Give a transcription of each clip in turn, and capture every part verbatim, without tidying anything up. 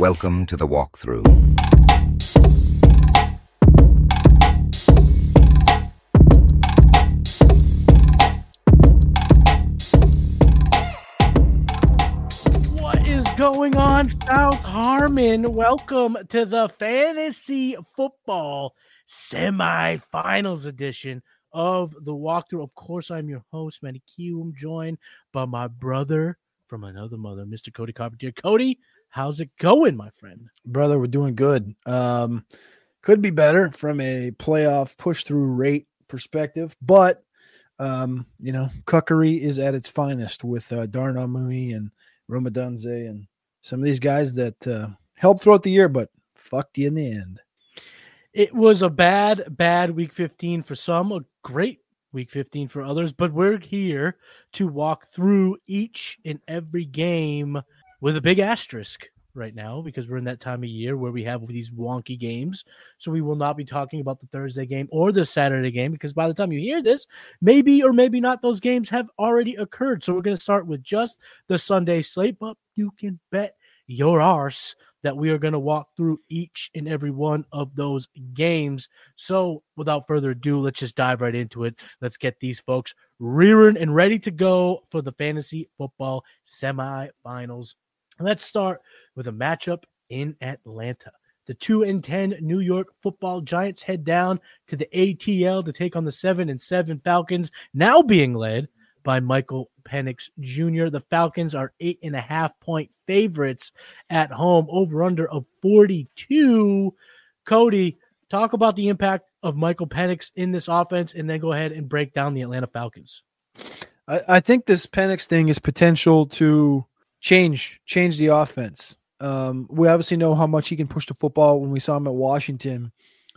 Welcome to the walkthrough. What is going on, South Harmon? Welcome to the Fantasy Football Semifinals edition of the walkthrough. Of course, I'm your host, Matty Q. I'm joined by my brother from another mother, Mister Cody Carpentier. Cody, how's it going, my friend? Brother, we're doing good. Um, could be better from a playoff push-through rate perspective, but, um, you know, cuckery is at its finest with uh, Darnell Mooney and Rome Odunze and some of these guys that uh, helped throughout the year, but fucked you in the end. It was a bad, bad week fifteen for some, a great week fifteen for others, but we're here to walk through each and every game with a big asterisk right now because we're in that time of year where we have these wonky games. So we will not be talking about the Thursday game or the Saturday game because by the time you hear this, maybe or maybe not those games have already occurred. So we're going to start with just the Sunday slate, but you can bet your arse that we are going to walk through each and every one of those games. So without further ado, let's just dive right into it. Let's get these folks rearing and ready to go for the fantasy football semifinals. Let's start with a matchup in Atlanta. The two and ten New York Football Giants head down to the A T L to take on the seven and seven Falcons, now being led by Michael Penix Junior The Falcons are eight and a half point favorites at home, over under of forty-two. Cody, talk about the impact of Michael Penix in this offense, and then go ahead and break down the Atlanta Falcons. I, I think this Penix thing is potential to change change the offense. Um, we obviously know how much he can push the football when we saw him at Washington.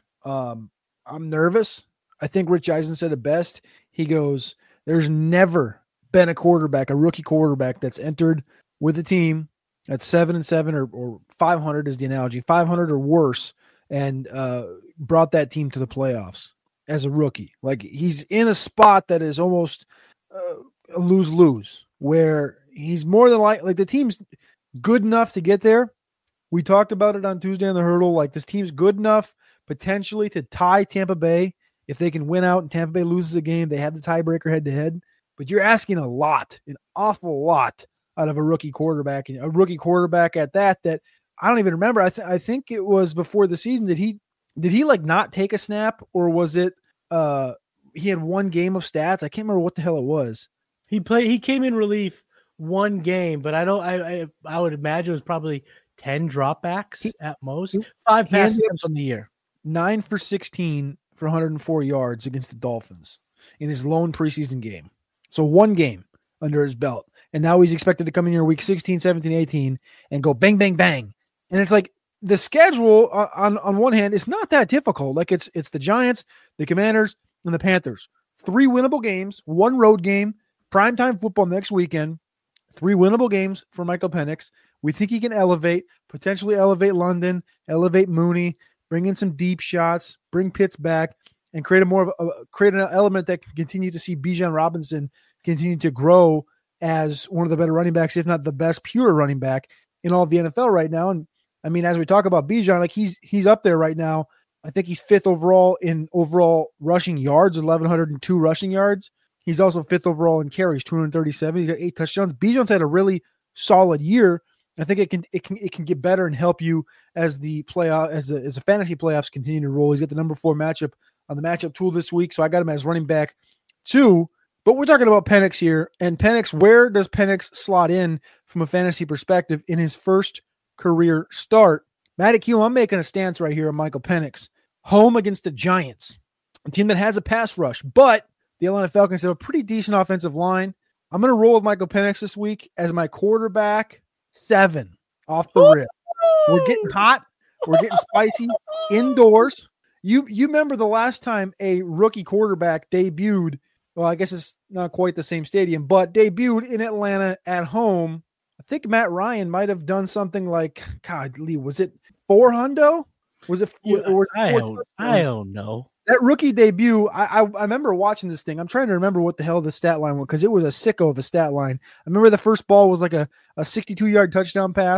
Um, I'm nervous. I think Rich Eisen said it best. He goes, there's never been a quarterback, a rookie quarterback that's entered with a team at seven and seven or, or five hundred is the analogy, five hundred or worse, and uh, brought that team to the playoffs as a rookie. Like he's in a spot that is almost uh, a lose-lose where he's more than like, like the team's good enough to get there. We talked about it on Tuesday on the Hurdle. Like this team's good enough potentially to tie Tampa Bay. If they can win out and Tampa Bay loses a game, they have the tiebreaker head to head. But you're asking a lot, an awful lot out of a rookie quarterback, and a rookie quarterback at that. That I don't even remember. I, th- I think it was before the season. Did he did he like not take a snap, or was it uh, he had one game of stats? I can't remember what the hell it was. He played. He came in relief one game, but I don't. I I, I would imagine it was probably ten dropbacks he, at most. He, Five pass attempts on the year. Nine for sixteen. For one hundred four yards against the Dolphins in his lone preseason game. So one game under his belt. And now he's expected to come in here week sixteen, seventeen, eighteen and go bang, bang, bang. And it's like the schedule on, on one hand is not that difficult. Like it's it's the Giants, the Commanders, and the Panthers. Three winnable games, one road game, primetime football next weekend. Three winnable games for Michael Penix. We think he can elevate, potentially elevate London, elevate Mooney, bring in some deep shots, bring Pitts back, and create a more of a, create an element that can continue to see Bijan Robinson continue to grow as one of the better running backs, if not the best pure running back in all of the N F L right now. And I mean, as we talk about Bijan, like he's he's up there right now. I think he's fifth overall in overall rushing yards, eleven oh two rushing yards. He's also fifth overall in carries, two hundred thirty-seven. He's got eight touchdowns. Bijan's had a really solid year. I think it can it can it can get better and help you as the playoff as the as the fantasy playoffs continue to roll. He's got the number four matchup on the matchup tool this week, so I got him as running back two. But we're talking about Penix here, and Penix. Where does Penix slot in from a fantasy perspective in his first career start? Matty Q, I'm making a stance right here on Michael Penix, home against the Giants, a team that has a pass rush, but the Atlanta Falcons have a pretty decent offensive line. I'm going to roll with Michael Penix this week as my quarterback. Seven off the rip. We're getting hot. We're getting spicy indoors. You you remember the last time a rookie quarterback debuted? Well, I guess it's not quite the same stadium, but debuted in Atlanta at home. I think Matt Ryan might have done something like, God, Lee, was it four hundo? Was it? Yeah, or, I don't. I don't know. That rookie debut, I, I I remember watching this thing. I'm trying to remember what the hell the stat line was because it was a sicko of a stat line. I remember the first ball was like a, a sixty-two-yard touchdown pass.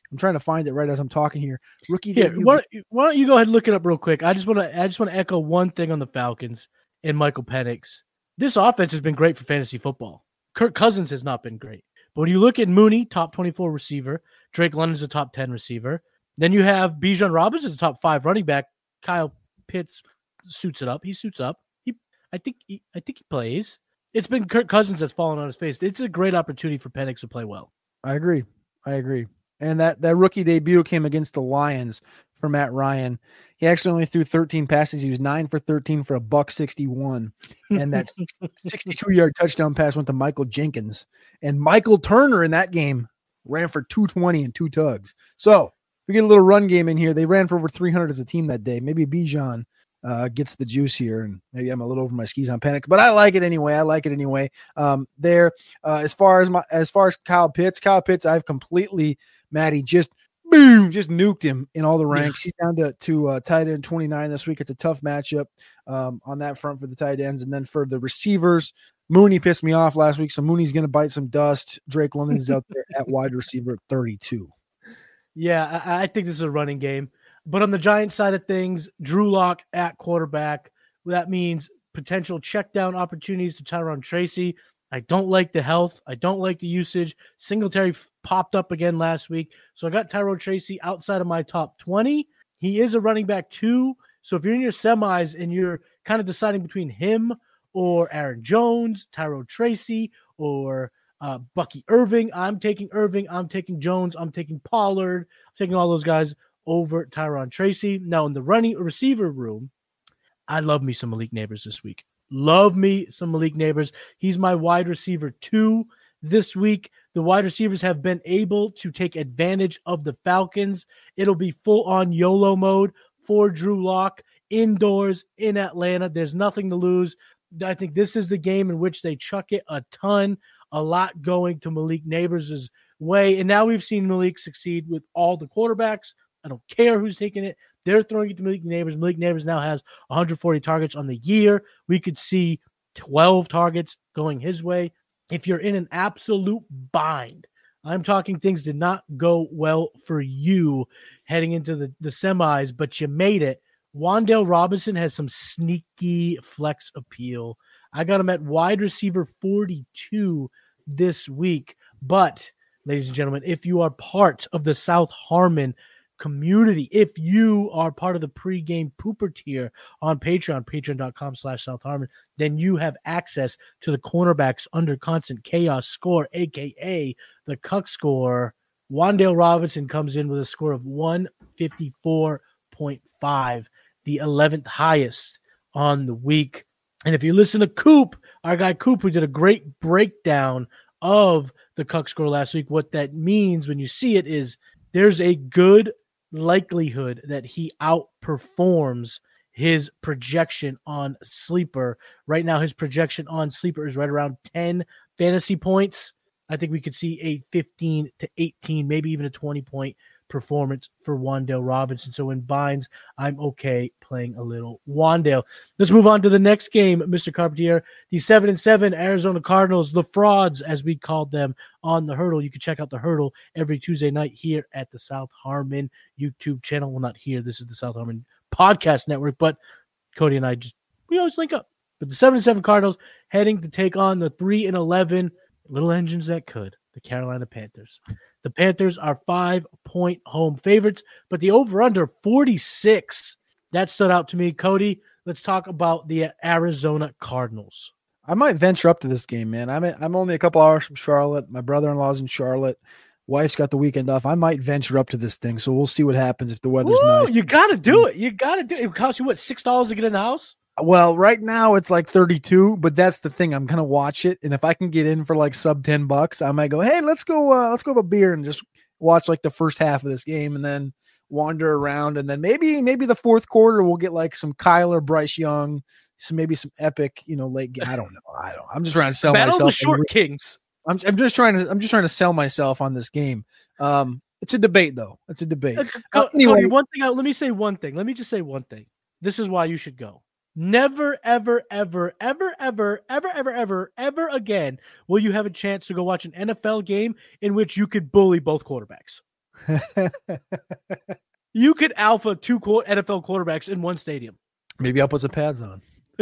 I'm trying to find it right as I'm talking here. Rookie Here, debut. why, why don't you go ahead and look it up real quick? I just want to I just want to echo one thing on the Falcons and Michael Penix. This offense has been great for fantasy football. Kirk Cousins has not been great. But when you look at Mooney, top twenty-four receiver, Drake London's a top ten receiver. Then you have Bijan Robinson, a top five running back. Kyle Pitts suits it up. He suits up. He, I think, he, I think he plays. It's been Kirk Cousins that's fallen on his face. It's a great opportunity for Penix to play well. I agree. I agree. And that, that rookie debut came against the Lions for Matt Ryan. He actually only threw thirteen passes. He was nine for thirteen for a buck sixty-one. And that sixty-two-yard touchdown pass went to Michael Jenkins. And Michael Turner in that game ran for two twenty and two tugs. So we get a little run game in here. They ran for over three hundred as a team that day. Maybe Bijan uh, gets the juice here, and maybe I'm a little over my skis on Penix, but I like it anyway. I like it anyway. Um, there, uh, as far as my as far as Kyle Pitts, Kyle Pitts, I've completely Maddie just boom, just nuked him in all the ranks. Yeah. He's down to to uh, tight end twenty-nine this week. It's a tough matchup um, on that front for the tight ends, and then for the receivers, Mooney pissed me off last week, so Mooney's going to bite some dust. Drake London's out there at wide receiver at thirty-two. Yeah, I, I think this is a running game. But on the Giants side of things, Drew Lock at quarterback. That means potential check down opportunities to Tyron Tracy. I don't like the health. I don't like the usage. Singletary f- popped up again last week. So I got Tyron Tracy outside of my top twenty. He is a running back too. So if you're in your semis and you're kind of deciding between him or Aaron Jones, Tyron Tracy, or uh, Bucky Irving, I'm taking Irving. I'm taking Jones. I'm taking Pollard. I'm taking all those guys over Tyron Tracy. Now in the running receiver room, I love me some Malik Neighbors this week. Love me some Malik Neighbors. He's my wide receiver two this week. The wide receivers have been able to take advantage of the Falcons. It'll be full on YOLO mode for Drew Lock indoors in Atlanta. There's nothing to lose. I think this is the game in which they chuck it a ton, a lot going to Malik Neighbors' way. And now we've seen Malik succeed with all the quarterbacks. I don't care who's taking it. They're throwing it to Malik Neighbors. Malik Neighbors now has one hundred forty targets on the year. We could see twelve targets going his way. If you're in an absolute bind, I'm talking things did not go well for you heading into the, the semis, but you made it. Wan'Dale Robinson has some sneaky flex appeal. I got him at wide receiver forty-two this week. But, ladies and gentlemen, if you are part of the South Harmon community, if you are part of the pregame pooper tier on Patreon, patreon.com slash South Harmon, then you have access to the cornerbacks under constant chaos score, aka the Cuck score. Wan'Dale Robinson comes in with a score of one fifty-four point five, the eleventh highest on the week. And if you listen to Coop, our guy Coop, who did a great breakdown of the Cuck score last week, what that means when you see it is there's a good likelihood that he outperforms his projection on Sleeper. Right now, his projection on Sleeper is right around ten fantasy points. I think we could see a fifteen to eighteen, maybe even a twenty point performance for Wan'Dale Robinson. So in binds, I'm okay playing a little Wan'Dale. Let's move on to the next game, Mister Carpentier. The seven and seven Arizona Cardinals, the frauds, as we called them on the Hurdle. You can check out the Hurdle every Tuesday night here at the South Harmon YouTube channel. Well, not here. This is the South Harmon Podcast Network, but Cody and I just, we always link up. But the seven and seven Cardinals heading to take on the three and eleven little engines that could, the Carolina Panthers. The Panthers are five-point home favorites, but the over-under forty-six. That stood out to me. Cody, let's talk about the Arizona Cardinals. I might venture up to this game, man. I'm I'm only a couple hours from Charlotte. My brother-in-law's in Charlotte. Wife's got the weekend off. I might venture up to this thing, so we'll see what happens if the weather's Ooh, nice. You got to do it. You got to do it. It costs you, what, six dollars to get in the house? Well, right now it's like thirty-two, but that's the thing. I'm going to watch it. And if I can get in for like sub ten bucks, I might go, hey, let's go, uh, let's go have a beer and just watch like the first half of this game and then wander around. And then maybe, maybe the fourth quarter, we'll get like some Kyler, Bryce Young, some, maybe some epic, you know, late game. I don't know. I don't, I'm just trying to sell Battle myself. Of the Short Kings. I'm, I'm just trying to, I'm just trying to sell myself on this game. Um, it's a debate though. It's a debate. Uh, uh, anyway, Cody, one thing, I, let me say one thing. Let me just say one thing. This is why you should go. Never, ever, ever, ever, ever, ever, ever, ever, ever again will you have a chance to go watch an N F L game in which you could bully both quarterbacks. You could alpha two N F L quarterbacks in one stadium. Maybe I'll put some pads on.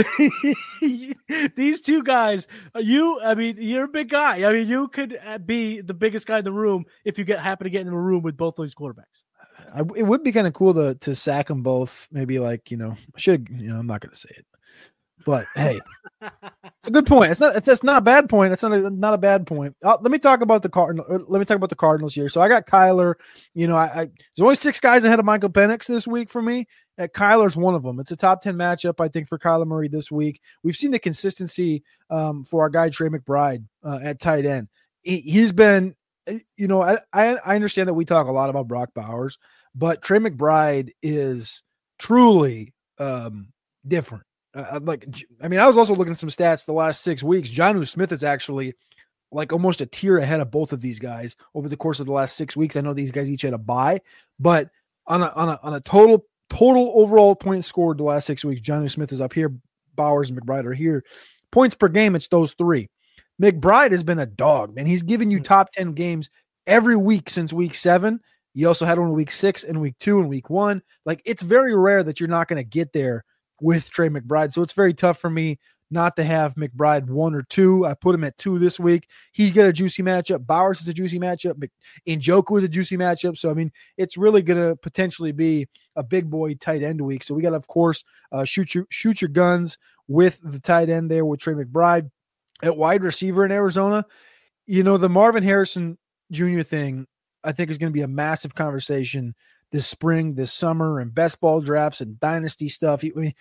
These two guys, you, I mean, you're a big guy. I mean, you could be the biggest guy in the room if you get happen to get in a room with both those quarterbacks. I, it would be kind of cool to to sack them both. Maybe like, you know, I should, you know, I'm not going to say it, but hey, it's a good point. It's not, it's, it's not a bad point. It's not a, not a bad point. Uh, let me talk about the Cardinals. Let me talk about the Cardinals here. So I got Kyler, you know, I, I there's only six guys ahead of Michael Penix this week for me. Uh, Kyler's one of them. It's a top ten matchup, I think, for Kyler Murray this week. We've seen the consistency um, for our guy, Trey McBride uh, at tight end. He, he's been, you know, I, I I understand that we talk a lot about Brock Bowers, but Trey McBride is truly um, different. Uh, like, I mean, I was also looking at some stats the last six weeks. Jonnu Smith is actually like almost a tier ahead of both of these guys over the course of the last six weeks. I know these guys each had a bye, but on a on a on a total total overall points scored the last six weeks, Jonnu Smith is up here. Bowers and McBride are here. Points per game, it's those three. McBride has been a dog, man. He's given you top ten games every week since week seven. You also had one in week six and week two and week one. Like, it's very rare that you're not going to get there with Trey McBride. So it's very tough for me not to have McBride one or two. I put him at two this week. He's got a juicy matchup. Bowers is a juicy matchup. Njoku is a juicy matchup. So, I mean, it's really going to potentially be a big boy tight end week. So we got to, of course, uh, shoot your shoot your guns with the tight end there with Trey McBride. At wide receiver in Arizona, you know, the Marvin Harrison Junior thing, I think, is going to be a massive conversation this spring, this summer, and best ball drafts and dynasty stuff. He, I mean,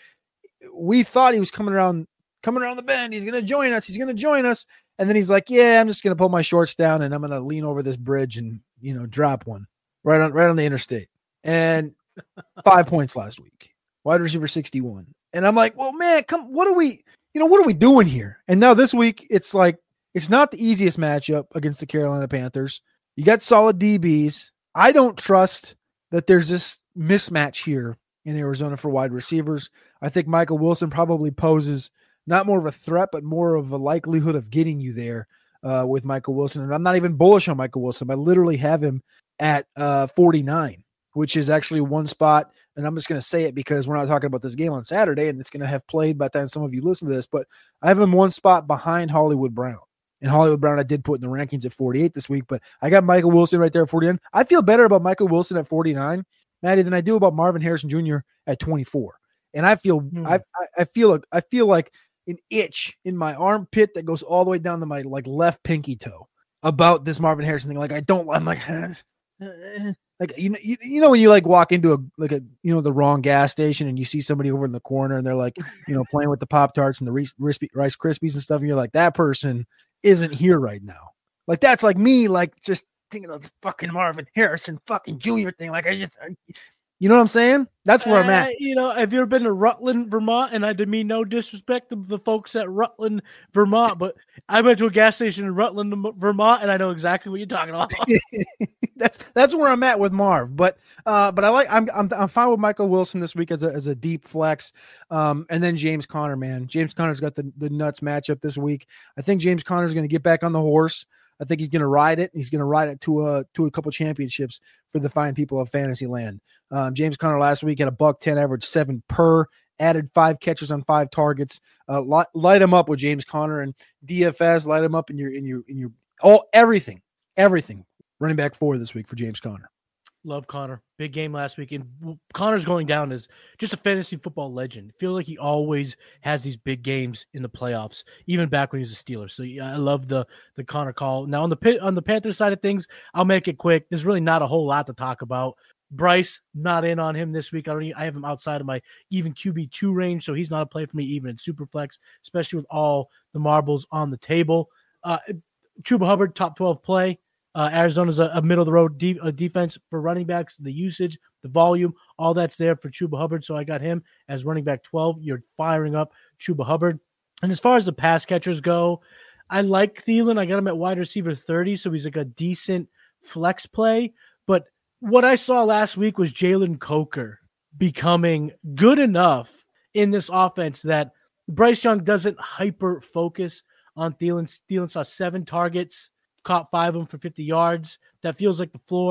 we thought he was coming around, coming around the bend. He's going to join us. He's going to join us. And then he's like, yeah, I'm just going to pull my shorts down and I'm going to lean over this bridge and, you know, drop one right on, right on the interstate. And five points last week, wide receiver sixty-one. And I'm like, well, man, come, what are we, you know, what are we doing here? And now this week, it's like, it's not the easiest matchup against the Carolina Panthers. You got solid D Bs. I don't trust that there's this mismatch here in Arizona for wide receivers. I think Michael Wilson probably poses not more of a threat, but more of a likelihood of getting you there uh, with Michael Wilson. And I'm not even bullish on Michael Wilson. I literally have him at uh, forty-nine, which is actually one spot. And I'm just going to say it because we're not talking about this game on Saturday, and it's going to have played by the time some of you listen to this. But I have him one spot behind Hollywood Brown. And Hollywood Brown I did put in the rankings at forty-eight this week, but I got Michael Wilson right there at forty-nine. I feel better about Michael Wilson at forty-nine, Maddie, than I do about Marvin Harrison Junior at twenty-four. And I feel hmm. I, I feel like I feel like an itch in my armpit that goes all the way down to my like left pinky toe about this Marvin Harrison thing. Like, I don't I'm like like you know you, you know when you like walk into a like a you know the wrong gas station and you see somebody over in the corner and they're like, you know, playing with the Pop-Tarts and the Rice, Rice Krispies and stuff, and you're like, that person isn't here right now. Like, that's like me, like, just thinking of this fucking Marvin Harrison fucking Junior thing. Like, I just, I, you know what I'm saying? That's where uh, I'm at. You know, have you ever been to Rutland, Vermont? And I didn't mean no disrespect to the folks at Rutland, Vermont, but I went to a gas station in Rutland, Vermont, and I know exactly what you're talking about. that's that's where I'm at with Marv. But uh, but I like I'm I'm I'm fine with Michael Wilson this week as a as a deep flex. Um, and then James Conner, man. James Conner's got the, the nuts matchup this week. I think James Conner's going to get back on the horse. I think he's going to ride it. He's going to ride it to a to a couple championships for the fine people of Fantasyland. Um, James Conner last week had a buck ten average, seven per, added five catches on five targets. Uh, light, light him up with James Conner and D F S. Light him up in your in your in your all everything everything running back four this week for James Conner. Love Conner. Big game last week. And Conner's going down as just a fantasy football legend. I feel like he always has these big games in the playoffs, even back when he was a Steeler. So yeah, I love the the Conner call. Now on the on the Panthers side of things, I'll make it quick. There's really not a whole lot to talk about. Bryce, not in on him this week. I don't even, I have him outside of my even Q B two range, so he's not a play for me even in Superflex, especially with all the marbles on the table. Uh, Chuba Hubbard, top twelve play. Uh, Arizona's a, a middle-of-the-road de- a defense for running backs. The usage, the volume, all that's there for Chuba Hubbard. So I got him as running back twelve. You're firing up Chuba Hubbard. And as far as the pass catchers go, I like Thielen. I got him at wide receiver thirty, so he's like a decent flex play. But what I saw last week was Jalen Coker becoming good enough in this offense that Bryce Young doesn't hyper-focus on Thielen. Thielen saw seven targets, caught five of them for fifty yards. That feels like the floor.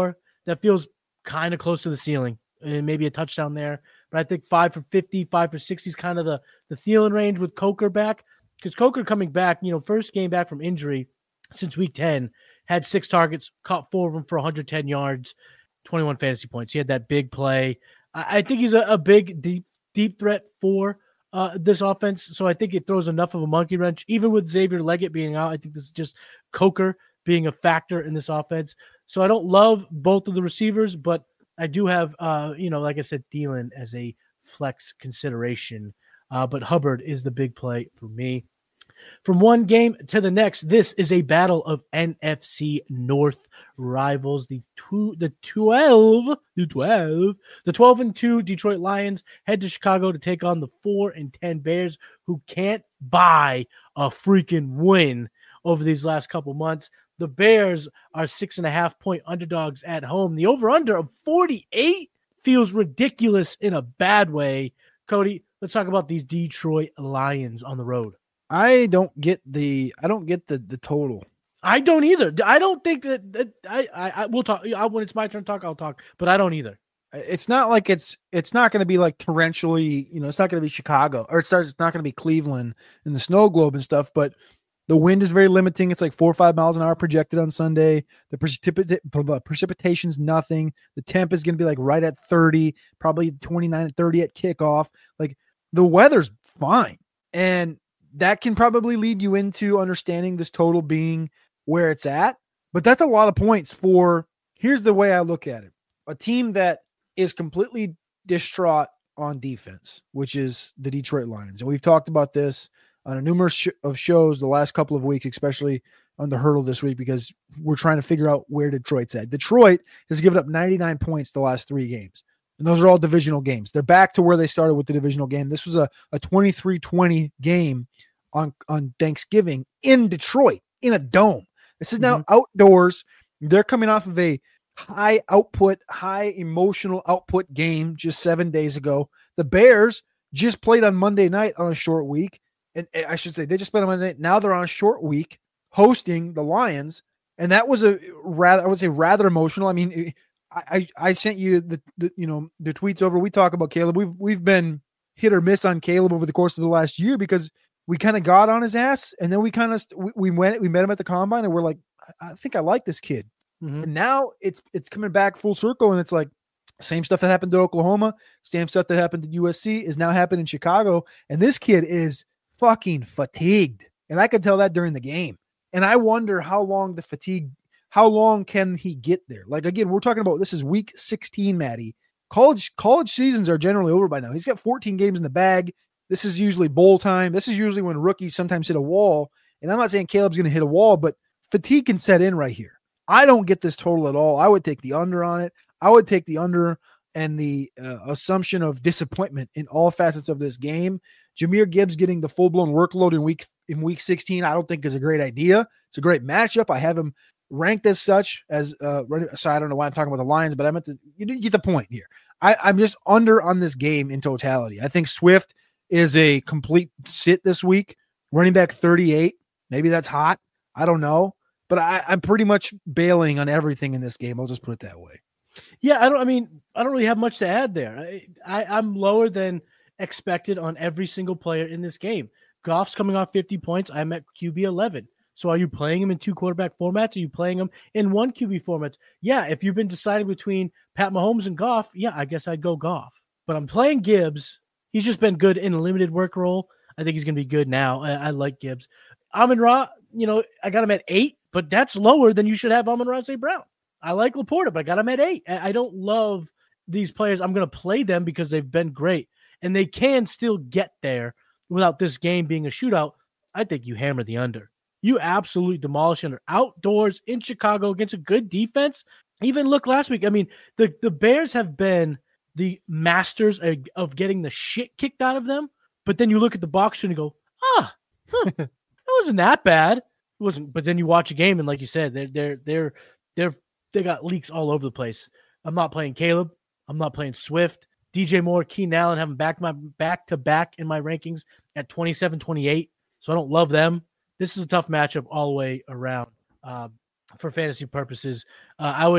that feels kind of close to the ceiling, and maybe a touchdown there. But I think five for fifty, five for sixty is kind of the, the Thielen range with Coker back. Because Coker coming back, you know, first game back from injury since week ten, had six targets, caught four of them for one hundred ten yards, twenty-one fantasy points. He had that big play. I, I think he's a, a big, deep, deep threat for uh, this offense. So I think it throws enough of a monkey wrench. Even with Xavier Leggett being out, I think this is just Coker being a factor in this offense. So I don't love both of the receivers, but I do have, uh, you know, like I said, Thielen as a flex consideration. Uh, but Hubbard is the big play for me. From one game to the next, this is a battle of N F C North rivals. The two, the twelve, the twelve, the twelve and two Detroit Lions head to Chicago to take on the four and ten Bears, who can't buy a freaking win over these last couple months. The Bears are six and a half point underdogs at home. The over/under of forty-eight feels ridiculous in a bad way. Cody, let's talk about these Detroit Lions on the road. I don't get the I don't get the the total. I don't either. I don't think that, that I, I I will talk. I, when it's my turn to talk, I'll talk. But I don't either. It's not like it's it's not going to be like torrentially. You know, it's not going to be Chicago, or it starts. It's not going to be Cleveland in the snow globe and stuff. But the wind is very limiting. It's like four or five miles an hour projected on Sunday. The precipita- precipitation's nothing. The temp is going to be like right at thirty, probably twenty-nine and thirty at kickoff. Like the weather's fine, and that can probably lead you into understanding this total being where it's at. But that's a lot of points for, here's the way I look at it. A team that is completely distraught on defense, which is the Detroit Lions. And we've talked about this on a numerous sh- of shows the last couple of weeks, especially on the hurdle this week, because we're trying to figure out where Detroit's at. Detroit has given up ninety-nine points the last three games. And those are all divisional games. They're back to where they started with the divisional game. This was a, a twenty-three twenty game on, on Thanksgiving in Detroit, in a dome. This is now mm-hmm. outdoors. They're coming off of a high output, high emotional output game just seven days ago. The Bears just played on Monday night on a short week. And I should say they just played on Monday night. Now they're on a short week hosting the Lions. And that was a rather, I would say rather emotional. I mean, I, I sent you the, the, you know, the tweets over. We talk about Caleb. We've, we've been hit or miss on Caleb over the course of the last year because we kind of got on his ass, and then we kind of, we, we went, we met him at the combine, and we're like, I think I like this kid. Mm-hmm. And now it's, it's coming back full circle. And it's like same stuff that happened to Oklahoma, same stuff that happened to U S C is now happening in Chicago. And this kid is fucking fatigued. And I could tell that during the game. And I wonder how long the fatigue, how long can he get there? Like, again, we're talking about, this is week sixteen, Maddie. College, college seasons are generally over by now. He's got fourteen games in the bag. This is usually bowl time. This is usually when rookies sometimes hit a wall. And I'm not saying Caleb's going to hit a wall, but fatigue can set in right here. I don't get this total at all. I would take the under on it. I would take the under and the uh, assumption of disappointment in all facets of this game. Jahmyr Gibbs getting the full-blown workload in week in week sixteen, I don't think is a great idea. It's a great matchup. I have him ranked as such as uh, so I don't know why I'm talking about the Lions, but I meant to, you get the point here. I, I'm just under on this game in totality. I think Swift is a complete sit this week. Running back thirty-eight. Maybe that's hot. I don't know. But I, I'm pretty much bailing on everything in this game. I'll just put it that way. Yeah, I don't. I mean, I don't really have much to add there. I, I, I'm lower than expected on every single player in this game. Goff's coming off fifty points. I'm at Q B eleven. So are you playing him in two quarterback formats? Are you playing him in one Q B format? Yeah, if you've been deciding between Pat Mahomes and Goff, yeah, I guess I'd go Goff. But I'm playing Gibbs. He's just been good in a limited work role. I think he's going to be good now. I, I like Gibbs. Amon-Ra, you know, I got him at eight, but that's lower than you should have Amon-Ra Saint Brown. I like Laporta, but I got him at eight. I don't love these players. I'm going to play them because they've been great, and they can still get there without this game being a shootout. I think you hammer the under. You absolutely demolish under. Outdoors in Chicago against a good defense. Even look last week. I mean, the, the Bears have been the masters of getting the shit kicked out of them, but then you look at the box and you go, ah, huh, that wasn't that bad. It wasn't, but then you watch a game and like you said, they're they're they're they're they got leaks all over the place. I'm not playing Caleb. I'm not playing Swift. D J Moore, Keenan Allen have them back my back to back in my rankings at twenty-seven twenty-eight. So I don't love them. This is a tough matchup all the way around um, for fantasy purposes. Uh, I would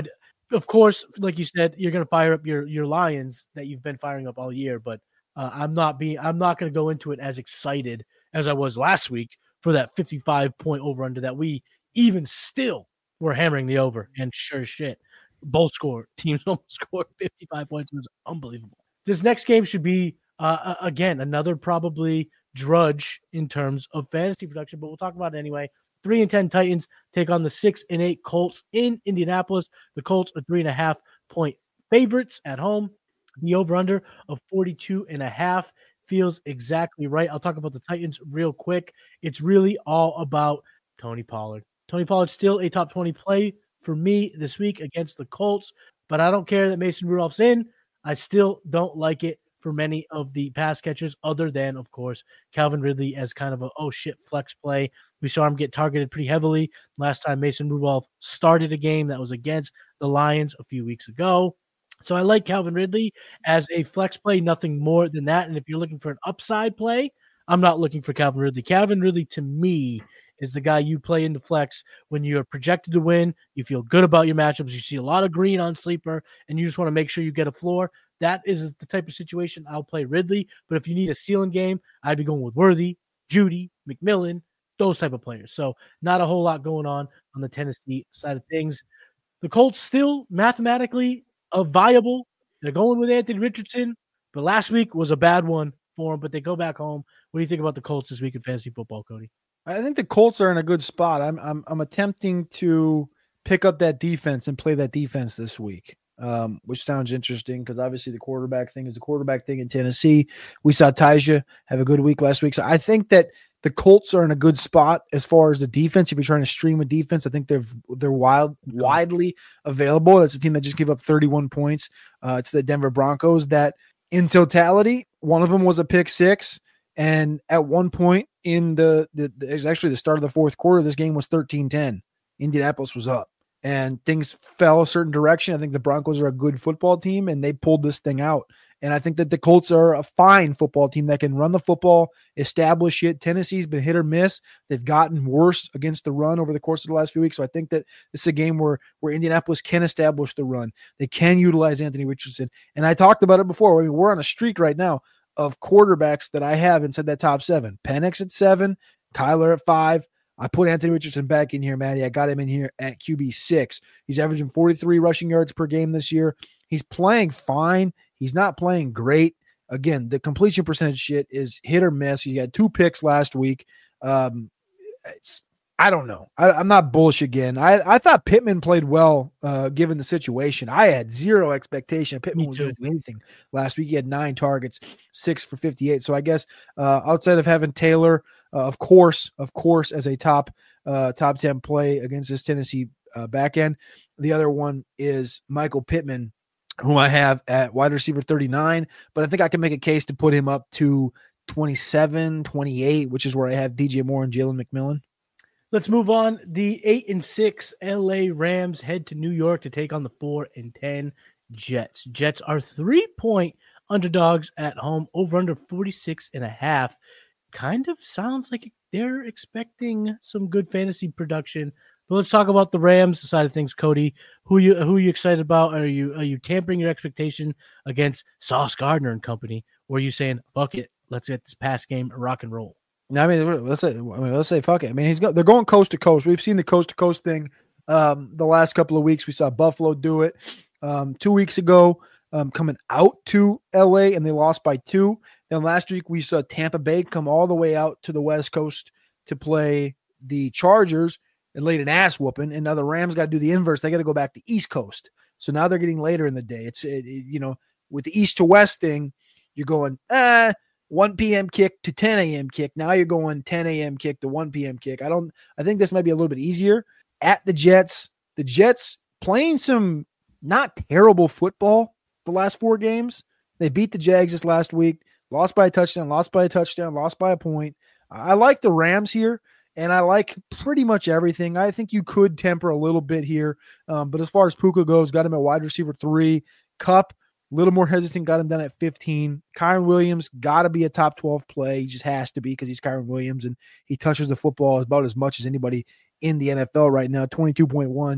of course, like you said, you're going to fire up your your Lions that you've been firing up all year, but uh, I'm not being I'm not going to go into it as excited as I was last week for that fifty-five point over under that we even still were hammering the over, and sure shit, both score teams almost scored fifty-five points. It was unbelievable. This next game should be uh, again another probably drudge in terms of fantasy production, but we'll talk about it anyway. Three and ten Titans take on the six and eight Colts in Indianapolis. The Colts are three and a half point favorites at home. The over-under of forty-two and a half feels exactly right. I'll talk about the Titans real quick. It's really all about Tony Pollard. Tony Pollard's still a top twenty play for me this week against the Colts, but I don't care that Mason Rudolph's in. I still don't like it for many of the pass catchers, other than, of course, Calvin Ridley as kind of a, oh shit, flex play. We saw him get targeted pretty heavily last time Mason Rudolph started a game that was against the Lions a few weeks ago. So I like Calvin Ridley as a flex play, nothing more than that. And if you're looking for an upside play, I'm not looking for Calvin Ridley. Calvin Ridley, to me, is the guy you play into flex when you're projected to win, you feel good about your matchups, you see a lot of green on sleeper, and you just want to make sure you get a floor. That is the type of situation I'll play Ridley. But if you need a ceiling game, I'd be going with Worthy, Judy, McMillan, those type of players. So not a whole lot going on on the Tennessee side of things. The Colts still mathematically a viable. They're going with Anthony Richardson, but last week was a bad one for them, but they go back home. What do you think about the Colts this week in fantasy football, Cody? I think the Colts are in a good spot. I'm I'm I'm attempting to pick up that defense and play that defense this week, um, which sounds interesting because obviously the quarterback thing is the quarterback thing in Tennessee. We saw Tyja have a good week last week. So I think that the Colts are in a good spot as far as the defense. If you're trying to stream a defense, I think they're they're wild, widely available. That's a team that just gave up thirty-one points uh, to the Denver Broncos. That in totality, one of them was a pick six. And at one point in the, the, the it was actually the start of the fourth quarter, this game was thirteen ten. Indianapolis was up and things fell a certain direction. I think the Broncos are a good football team and they pulled this thing out. And I think that the Colts are a fine football team that can run the football, establish it. Tennessee's been hit or miss. They've gotten worse against the run over the course of the last few weeks. So I think that this is a game where, where Indianapolis can establish the run. They can utilize Anthony Richardson. And I talked about it before. I mean, we're on a streak right now of quarterbacks that I have inside that top seven. Penix at seven, Kyler at five. I put Anthony Richardson back in here, Maddie. I got him in here at Q B six. He's averaging forty-three rushing yards per game this year. He's playing fine. He's not playing great. Again, the completion percentage shit is hit or miss. He had two picks last week. Um, it's I don't know. I, I'm not bullish again. I, I thought Pittman played well uh, given the situation. I had zero expectation. Pittman was going to do anything last week. He had nine targets, six for fifty-eight. So I guess uh, outside of having Taylor, uh, of course, of course, as a top uh, top ten play against this Tennessee uh, back end, the other one is Michael Pittman, whom I have at wide receiver thirty-nine. But I think I can make a case to put him up to twenty-seven, twenty-eight, which is where I have D J Moore and Jalen McMillan. Let's move on. The eight and six L A Rams head to New York to take on the four and ten Jets. Jets are three point underdogs at home, over under forty-six and a half. Kind of sounds like they're expecting some good fantasy production. But let's talk about the Rams side of things, Cody. Who you who are you excited about? Are you are you tampering your expectation against Sauce Gardner and company, or are you saying, fuck it, let's get this pass game rock and roll? I mean, let's say, I mean, let's say, fuck it. I mean, he's go, they're going coast to coast. We've seen the coast to coast thing um, the last couple of weeks. We saw Buffalo do it um, two weeks ago, um, coming out to L A, and they lost by two. Then last week we saw Tampa Bay come all the way out to the West Coast to play the Chargers and laid an ass whooping. And now the Rams got to do the inverse. They got to go back to East Coast. So now they're getting later in the day. It's it, it, you know, with the East to West thing, you're going ah. one p.m. kick to ten a.m. kick. Now you're going ten a.m. kick to one p.m. kick. I don't. I think this might be a little bit easier at the Jets. The Jets playing some not terrible football the last four games. They beat the Jags this last week, lost by a touchdown, lost by a touchdown, lost by a point. I like the Rams here, and I like pretty much everything. I think you could temper a little bit here. Um, but as far as Puka goes, got him at wide receiver three. Kupp, a little more hesitant, got him done at fifteen. Kyron Williams got to be a top twelve play. He just has to be because he's Kyron Williams, and he touches the football about as much as anybody in the N F L right now, twenty-two point one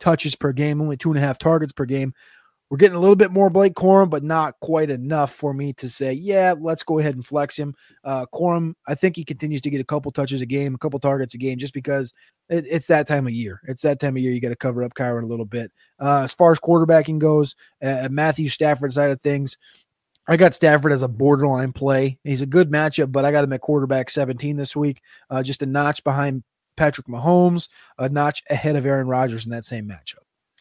touches per game, only two and a half targets per game. We're getting a little bit more Blake Corum, but not quite enough for me to say, yeah, let's go ahead and flex him. Uh, Corum, I think he continues to get a couple touches a game, a couple targets a game, just because it, it's that time of year. It's that time of year you got to cover up Kyron a little bit. Uh, as far as quarterbacking goes, uh, Matthew Stafford side of things, I got Stafford as a borderline play. He's a good matchup, but I got him at quarterback seventeen this week, uh, just a notch behind Patrick Mahomes, a notch ahead of Aaron Rodgers in that same matchup.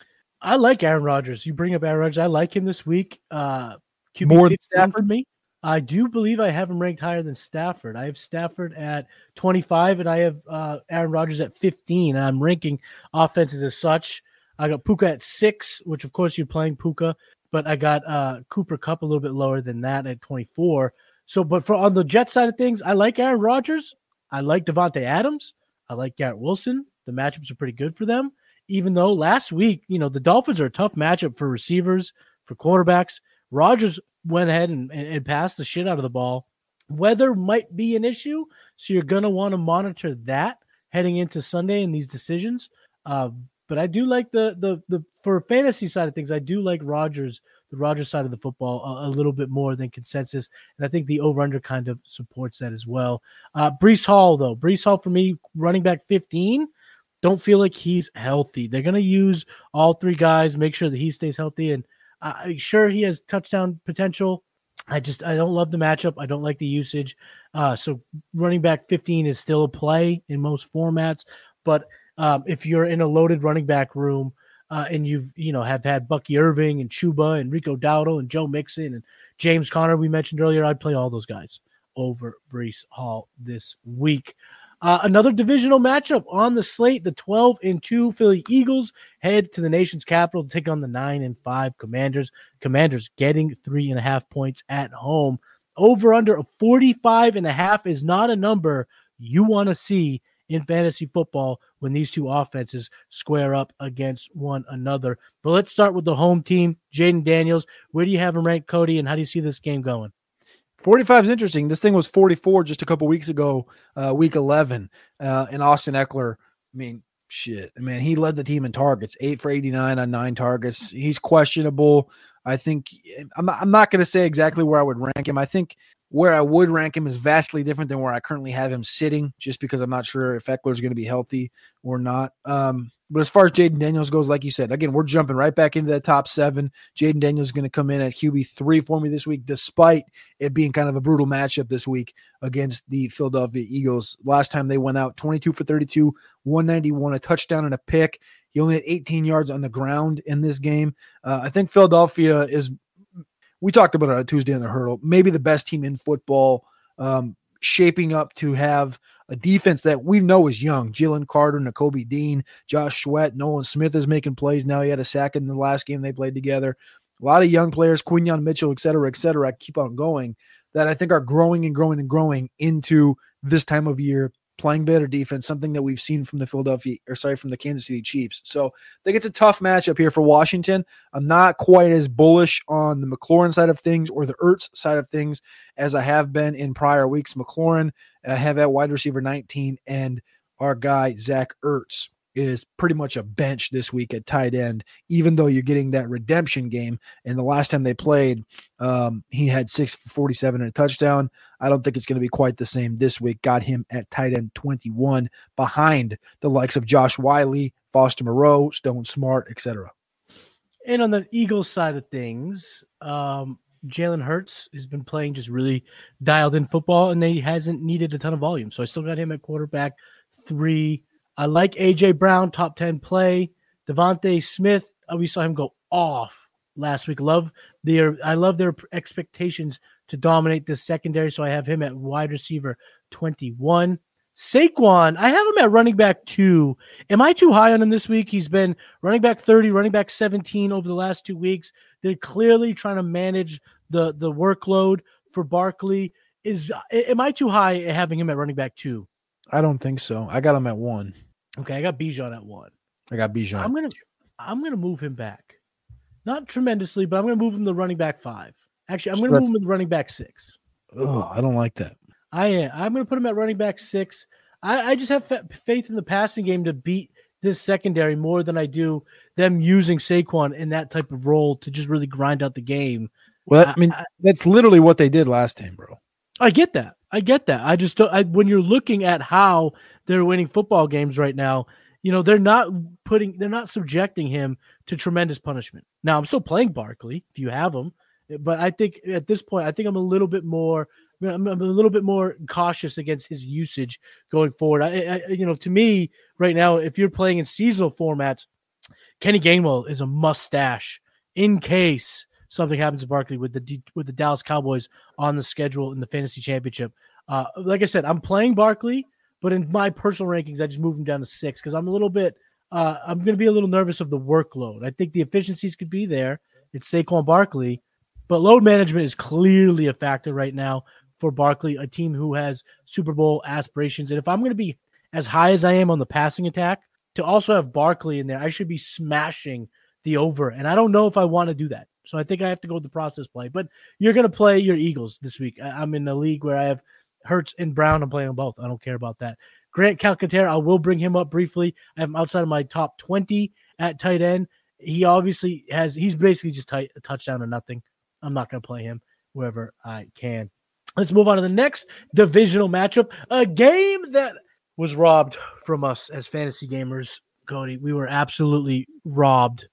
I like Aaron Rodgers. You bring up Aaron Rodgers. I like him this week. Uh, Q B More than Stafford for me. I do believe I have him ranked higher than Stafford. I have Stafford at twenty-five, and I have uh, Aaron Rodgers at fifteen. And I'm ranking offenses as such. I got Puka at six, which of course you're playing Puka, but I got uh, Cooper Kupp a little bit lower than that at twenty-four. So, but for on the Jet side of things, I like Aaron Rodgers. I like Devontae Adams. I like Garrett Wilson. The matchups are pretty good for them. Even though last week, you know, the Dolphins are a tough matchup for receivers, for quarterbacks. Rodgers went ahead and, and, and passed the shit out of the ball. Weather might be an issue, so you're going to want to monitor that heading into Sunday in these decisions. Uh, but I do like the, the the for fantasy side of things, I do like Rodgers, the Rodgers side of the football a, a little bit more than consensus. And I think the over-under kind of supports that as well. Uh, Breece Hall, though. Breece Hall, for me, running back fifteen. Don't feel like he's healthy. They're going to use all three guys, make sure that he stays healthy. And uh, sure, he has touchdown potential. I just I don't love the matchup. I don't like the usage. Uh, so running back fifteen is still a play in most formats. But um, if you're in a loaded running back room uh, and you've you know have had Bucky Irving and Chuba and Rico Dowdle and Joe Mixon and James Conner we mentioned earlier, I'd play all those guys over Breece Hall this week. Uh, another divisional matchup on the slate, the twelve and two Philly Eagles head to the nation's capital to take on the nine and five Commanders. Commanders getting three and a half points at home. Over under a forty-five and a half is not a number you want to see in fantasy football when these two offenses square up against one another. But let's start with the home team, Jaden Daniels. Where do you have him ranked, Cody, and how do you see this game going? forty-five is interesting. This thing was forty-four just a couple weeks ago, uh, week eleven. Uh, and Austin Eckler, I mean, shit. I mean, he led the team in targets, eight for eighty-nine on nine targets. He's questionable. I think I'm not, I'm not going to say exactly where I would rank him. I think where I would rank him is vastly different than where I currently have him sitting, just because I'm not sure if Eckler is going to be healthy or not. Um, But as far as Jaden Daniels goes, like you said, again, we're jumping right back into that top seven. Jaden Daniels is going to come in at Q B three for me this week, despite it being kind of a brutal matchup this week against the Philadelphia Eagles. Last time they went out twenty-two for thirty-two, one ninety-one, a touchdown and a pick. He only had eighteen yards on the ground in this game. Uh, I think Philadelphia is, we talked about it on Tuesday on the Hurdle, maybe the best team in football, um, shaping up to have a defense that we know is young. Jalen Carter, Nakobe Dean, Josh Sweat, Nolan Smith is making plays now. He had a sack in the last game they played together. A lot of young players, Quinyon Mitchell, et cetera, et cetera. I keep on going that I think are growing and growing and growing into this time of year, playing better defense, something that we've seen from the Philadelphia, or sorry, from the Kansas City Chiefs. So I think it's a tough matchup here for Washington. I'm not quite as bullish on the McLaurin side of things or the Ertz side of things as I have been in prior weeks. McLaurin, I have at wide receiver nineteen, and our guy, Zach Ertz, is pretty much a bench this week at tight end, even though you're getting that redemption game. And the last time they played, um, he had six for forty-seven and a touchdown. I don't think it's going to be quite the same this week. Got him at tight end twenty-one behind the likes of Josh Wiley, Foster Moreau, Stone Smart, et cetera. And on the Eagles side of things, um, Jalen Hurts has been playing just really dialed in football, and he hasn't needed a ton of volume. So I still got him at quarterback three. I like A J Brown, top ten play. Devontae Smith, we saw him go off last week. Love their, I love their expectations to dominate this secondary, so I have him at wide receiver twenty-one. Saquon, I have him at running back two. Am I too high on him this week? He's been running back thirty, running back seventeen over the last two weeks. They're clearly trying to manage the, the workload for Barkley. Is am I too high at having him at running back two? I don't think so. I got him at one. Okay, I got Bijan at one. I got Bijan. I'm gonna I'm gonna move him back. Not tremendously, but I'm gonna move him to running back five. Actually, I'm gonna move him to running back six. Oh, I don't like that. I am. I'm gonna put him at running back six. I, I just have fa- faith in the passing game to beat this secondary more than I do them using Saquon in that type of role to just really grind out the game. Well, I mean, I, that's literally what they did last time, bro. I get that. I get that. I just don't, I, when you're looking at how they're winning football games right now, you know, they're not putting, they're not subjecting him to tremendous punishment. Now, I'm still playing Barkley if you have him, but I think at this point, I think I'm a little bit more, I'm a little bit more cautious against his usage going forward. I, I you know, to me right now, if you're playing in seasonal formats, Kenny Gainwell is a mustache in case something happens to Barkley with the with the Dallas Cowboys on the schedule in the fantasy championship. Uh, like I said, I'm playing Barkley, but in my personal rankings, I just moved him down to six because I'm a little bit, uh, I'm going to be a little nervous of the workload. I think the efficiencies could be there. It's Saquon Barkley, but load management is clearly a factor right now for Barkley, a team who has Super Bowl aspirations. And if I'm going to be as high as I am on the passing attack, to also have Barkley in there, I should be smashing the over. And I don't know if I want to do that. So I think I have to go with the process play. But you're going to play your Eagles this week. I'm in a league where I have Hurts and Brown. I'm playing them both. I don't care about that. Grant Calcaterra, I will bring him up briefly. I have him outside of my top twenty at tight end. He obviously has – he's basically just tight, a touchdown or nothing. I'm not going to play him wherever I can. Let's move on to the next divisional matchup, a game that was robbed from us as fantasy gamers, Cody. We were absolutely robbed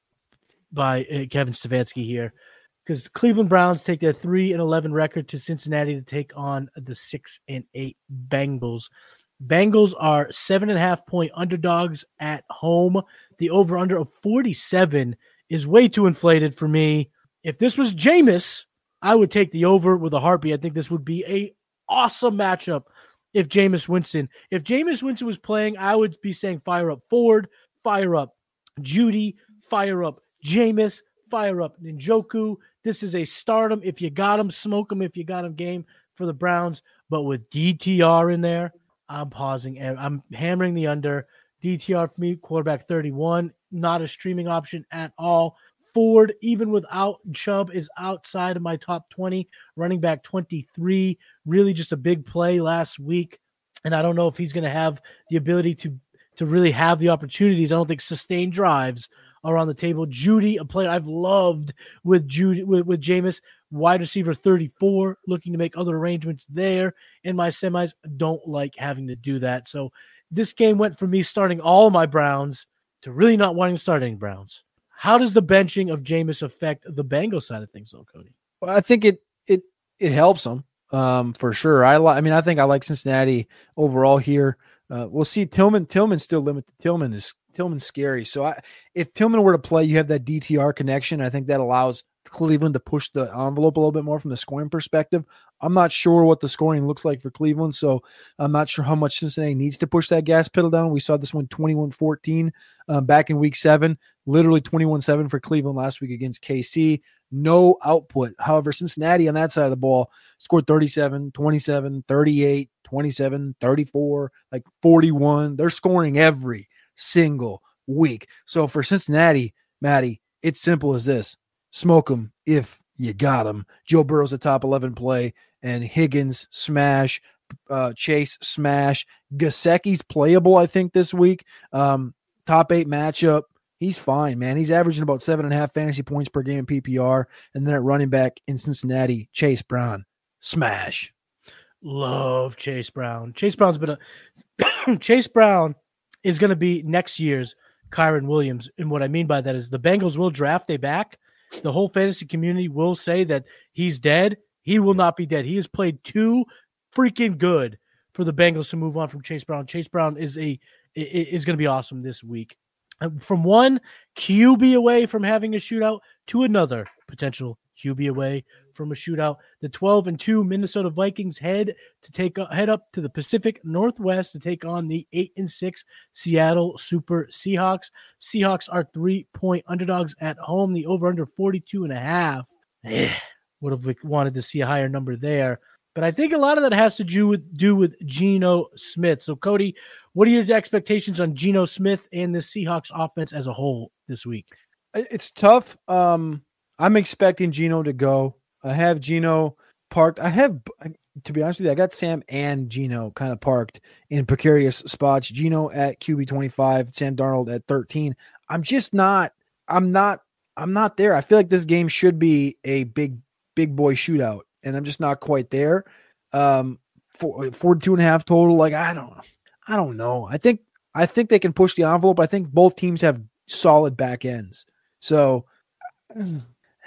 by uh, Kevin Stefanski here because the Cleveland Browns take their three and eleven record to Cincinnati to take on the six and eight Bengals. Bengals are seven and a half point underdogs at home. The over-under of forty-seven is way too inflated for me. If this was Jameis, I would take the over with a heartbeat. I think this would be a awesome matchup if Jameis Winston. If Jameis Winston was playing, I would be saying fire up Ford, fire up Judy, fire up Jameis, fire up Njoku. This is a stardom. If you got him, smoke him if you got him game for the Browns. But with D T R in there, I'm pausing. I'm hammering the under. D T R for me, quarterback thirty-one, not a streaming option at all. Ford, even without Chubb, is outside of my top twenty. Running back twenty-three, really just a big play last week. And I don't know if he's going to have the ability to, to really have the opportunities. I don't think sustained drives are on the table. Judy, a player I've loved with Judy, with, with Jameis, wide receiver thirty-four, looking to make other arrangements there. In my semis, don't like having to do that. So this game went from me starting all my Browns to really not wanting to start any Browns. How does the benching of Jameis affect the Bengals side of things, though, Cody? Well, I think it it it helps them um, for sure. I li- I mean, I think I like Cincinnati overall here. Uh, we'll see. Tillman Tillman's still limited. Tillman is Tillman's scary. So I, if Tillman were to play, you have that D T R connection. I think that allows Cleveland to push the envelope a little bit more from the scoring perspective. I'm not sure what the scoring looks like for Cleveland, so I'm not sure how much Cincinnati needs to push that gas pedal down. We saw this one twenty-one fourteen um, back in week seven, literally twenty-one seven for Cleveland last week against K C. No output. However, Cincinnati on that side of the ball scored thirty-seven, twenty-seven, thirty-eight, twenty-seven, thirty-four, like forty-one. They're scoring every single week. So for Cincinnati, Maddie, it's simple as this. Smoke them if you got them. Joe Burrow's a top eleven play, and Higgins smash, uh, Chase smash. Gesicki's playable, I think, this week. Um, top eight matchup. He's fine, man. He's averaging about seven and a half fantasy points per game P P R. And then at running back in Cincinnati, Chase Brown, smash. Love Chase Brown. Chase Brown's been a Chase Brown is going to be next year's Kyron Williams. And what I mean by that is the Bengals will draft a back. The whole fantasy community will say that he's dead. He will not be dead. He has played too freaking good for the Bengals to move on from Chase Brown. Chase Brown is a is going to be awesome this week. From one Q B away from having a shootout to another potential Q B away from a shootout, the twelve and two Minnesota Vikings head to take head up to the Pacific Northwest to take on the eight and six Seattle Super Seahawks. Seahawks are three-point underdogs at home. The over-under forty-two and a half. Eh, would have wanted to see a higher number there. But I think a lot of that has to do with do with Geno Smith. So, Cody, what are your expectations on Geno Smith and the Seahawks offense as a whole this week? It's tough. Um, I'm expecting Geno to go. I have Geno parked. I have to be honest with you, I got Sam and Geno kind of parked in precarious spots. Geno at Q B twenty-five, Sam Darnold at thirteen. I'm just not, I'm not, I'm not there. I feel like this game should be a big, big boy shootout, and I'm just not quite there. Um, for, forty-two and a half total. Like, I don't know. I don't know. I think, I think they can push the envelope. I think both teams have solid back ends. So, you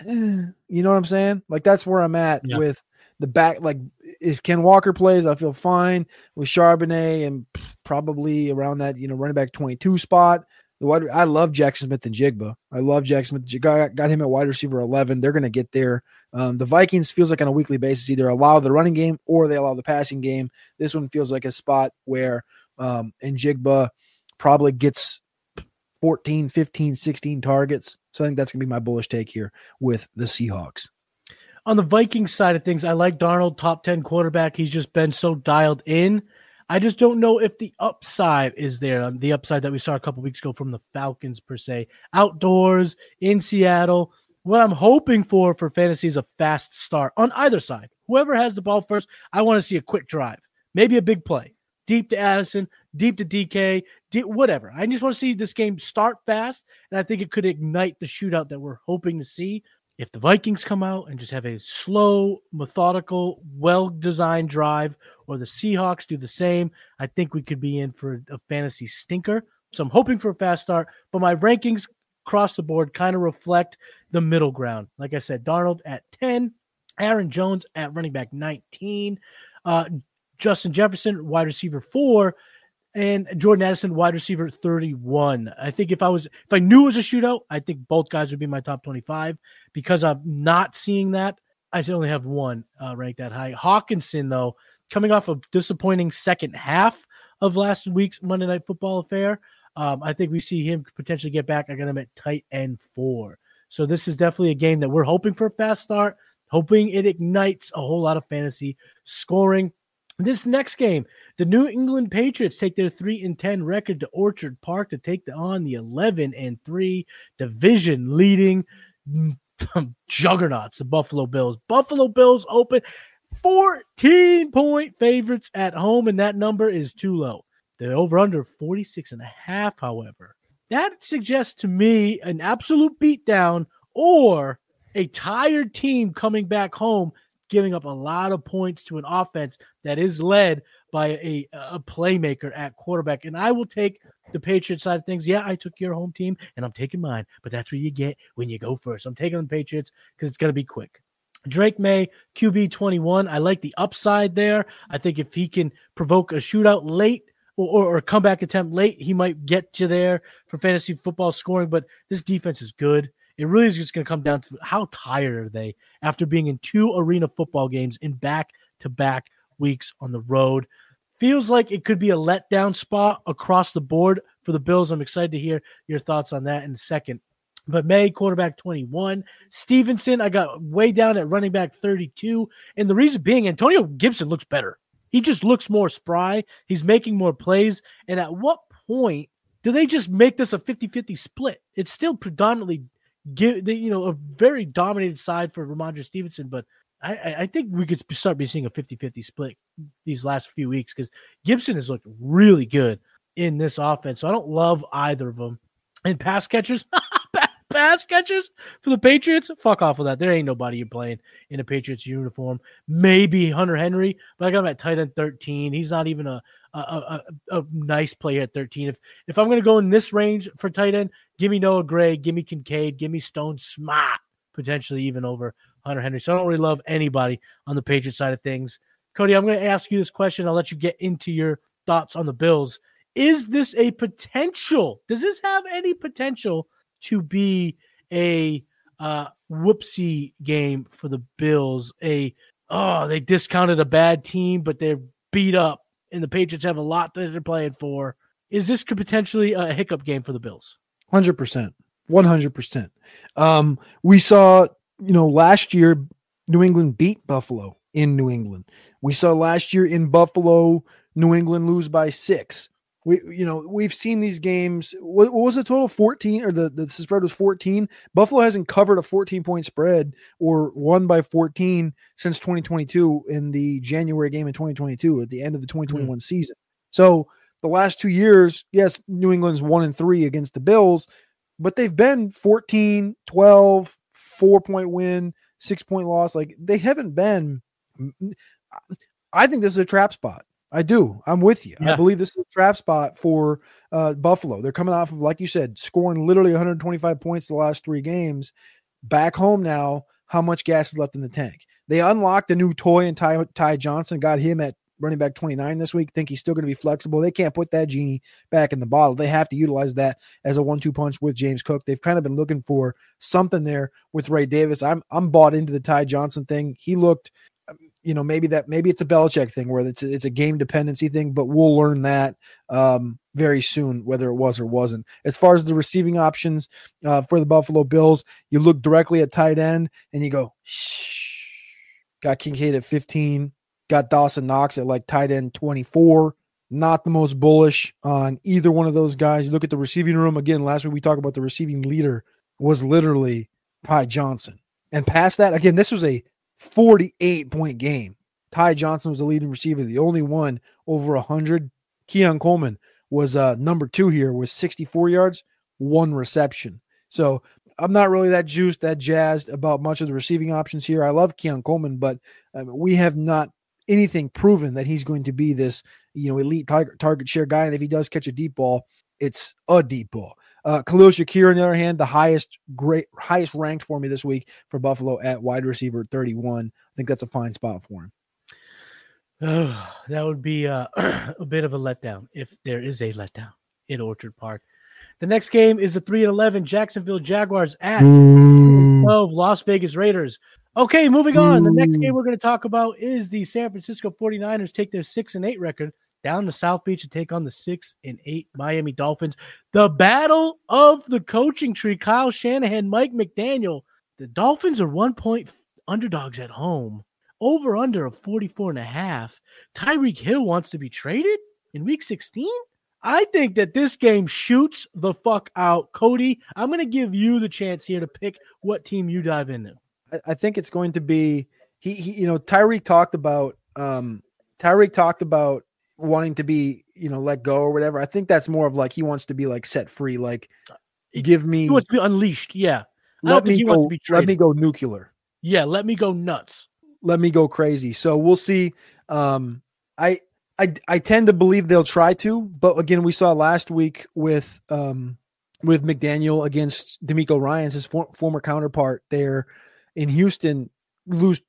know what I'm saying? Like, that's where I'm at yeah. with the back. Like, if Ken Walker plays, I feel fine with Charbonnet and probably around that, you know, running back twenty-two spot. The wide, I love Jackson Smith and Jigba. I love Jackson Smith. Got, got him at wide receiver eleven. They're going to get there. Um, the Vikings feels like on a weekly basis, either allow the running game or they allow the passing game. This one feels like a spot where um, and Jigba probably gets fourteen, fifteen, sixteen targets. So I think that's going to be my bullish take here with the Seahawks. On the Vikings side of things, I like Darnold, top ten quarterback. He's just been so dialed in. I just don't know if the upside is there. Um, the upside that we saw a couple weeks ago from the Falcons, per se. Outdoors, in Seattle. What I'm hoping for for fantasy is a fast start on either side. Whoever has the ball first, I want to see a quick drive. Maybe a big play. Deep to Addison, deep to D K, deep, whatever. I just want to see this game start fast, and I think it could ignite the shootout that we're hoping to see. If the Vikings come out and just have a slow, methodical, well-designed drive, or the Seahawks do the same, I think we could be in for a fantasy stinker. So I'm hoping for a fast start, but my rankings across the board kind of reflect the middle ground. Like I said, Darnold at ten, Aaron Jones at running back nineteen, uh, Justin Jefferson, wide receiver four, and Jordan Addison, wide receiver thirty-one. I think if I was, if I knew it was a shootout, I think both guys would be my top twenty-five. Because I'm not seeing that, I only have one uh, ranked that high. Hawkinson, though, coming off a disappointing second half of last week's Monday Night Football affair, um, I think we see him potentially get back. I got him at tight end four. So this is definitely a game that we're hoping for a fast start, hoping it ignites a whole lot of fantasy scoring. This next game, the New England Patriots take their three and ten record to Orchard Park to take on the eleven and three division leading juggernauts, the Buffalo Bills. Buffalo Bills open fourteen point favorites at home, and that number is too low. The over-under forty-six and a half, however. That suggests to me an absolute beatdown or a tired team coming back home, giving up a lot of points to an offense that is led by a, a playmaker at quarterback. And I will take the Patriots side of things. Yeah, I took your home team, and I'm taking mine, but that's what you get when you go first. I'm taking the Patriots because it's going to be quick. Drake May, Q B twenty-one. I like the upside there. I think if he can provoke a shootout late or, or a comeback attempt late, he might get you there for fantasy football scoring, but this defense is good. It really is just going to come down to how tired are they after being in two arena football games in back-to-back weeks on the road. Feels like it could be a letdown spot across the board for the Bills. I'm excited to hear your thoughts on that in a second. But May, quarterback twenty-one. Stevenson, I got way down at running back thirty-two. And the reason being, Antonio Gibson looks better. He just looks more spry. He's making more plays. And at what point do they just make this a fifty-fifty split? It's still predominantly give the, you know, a very dominated side for Ramondre Stevenson, but I, I think we could start be seeing a fifty-fifty split these last few weeks because Gibson has looked really good in this offense. So I don't love either of them. And pass catchers, pass catchers for the Patriots, fuck off with that. There ain't nobody you're playing in a Patriots uniform. Maybe Hunter Henry, but I got him at tight end thirteen. He's not even a a, a, a nice player at thirteen. If if I'm going to go in this range for tight end, give me Noah Gray, give me Kincaid, give me Stone Smartt, potentially even over Hunter Henry. So I don't really love anybody on the Patriots side of things. Cody, I'm going to ask you this question. I'll let you get into your thoughts on the Bills. Is this a potential? Does this have any potential to be a uh, whoopsie game for the Bills? A, oh, they discounted a bad team, but they're beat up, and the Patriots have a lot that they're playing for. Is this could potentially a hiccup game for the Bills? one hundred percent. one hundred percent. Um, we saw, you know, last year, New England beat Buffalo in New England. We saw last year in Buffalo, New England lose by six. We, you know, we've seen these games. What, what was the total? fourteen, or the, the spread was fourteen. Buffalo hasn't covered a fourteen point spread or won by fourteen since twenty twenty-two in the January game in twenty twenty-two at the end of the twenty twenty-one mm. season. So the last two years, yes, New England's one and three against the Bills, but they've been fourteen, twelve, four point win, six point loss. Like they haven't been. I think this is a trap spot. I do. I'm with you. Yeah. I believe this is a trap spot for uh, Buffalo. They're coming off of, like you said, scoring literally one hundred twenty-five points the last three games. Back home now, how much gas is left in the tank? They unlocked a new toy in Ty, Ty Johnson, got him at running back twenty-nine this week. Think he's still going to be flexible. They can't put that genie back in the bottle. They have to utilize that as a one two punch with James Cook. They've kind of been looking for something there with Ray Davis. I'm I'm bought into the Ty Johnson thing. He looked – you know, maybe that maybe it's a Belichick thing where it's a, it's a game dependency thing, but we'll learn that um, very soon, whether it was or wasn't. As far as the receiving options uh, for the Buffalo Bills, you look directly at tight end and you go, shh. Got Kincaid at fifteen, got Dawson Knox at like tight end twenty-four. Not the most bullish on either one of those guys. You look at the receiving room again. Last week we talked about the receiving leader was literally Ty Johnson, and past that, again, this was a forty-eight point game. Ty Johnson was the leading receiver, the only one over one hundred. Keon Coleman was uh, number two here with sixty-four yards, one reception. So I'm not really that juiced, that jazzed about much of the receiving options here. I love Keon Coleman, but uh, we have not anything proven that he's going to be this, you know, elite target, target share guy. And if he does catch a deep ball, it's a deep ball. Uh, Khalil Shakir, on the other hand, the highest great highest ranked for me this week for Buffalo at wide receiver thirty-one. I think that's a fine spot for him. Oh, that would be uh, a bit of a letdown if there is a letdown in Orchard Park. The next game is the three and eleven Jacksonville Jaguars at mm. twelve Las Vegas Raiders. Okay, moving on. Mm. The next game we're going to talk about is the San Francisco forty-niners take their six and eight record down to South Beach to take on the six and eight Miami Dolphins. The battle of the coaching tree, Kyle Shanahan, Mike McDaniel. The Dolphins are one point underdogs at home. Over under of forty-four and a half. Tyreek Hill wants to be traded in week sixteen. I think that this game shoots the fuck out. Cody, I'm going to give you the chance here to pick what team you dive into. I, I think it's going to be, he, he you know, Tyreek talked about, um, Tyreek talked about, wanting to be, you know, let go or whatever. I think that's more of like he wants to be like set free. Like, give me. He wants to be unleashed. Yeah. I let me go. Let me go nuclear. Yeah. Let me go nuts. Let me go crazy. So we'll see. Um, I I I tend to believe they'll try to, but again, we saw last week with um with McDaniel against DeMeco Ryans, his for, former counterpart there in Houston, lose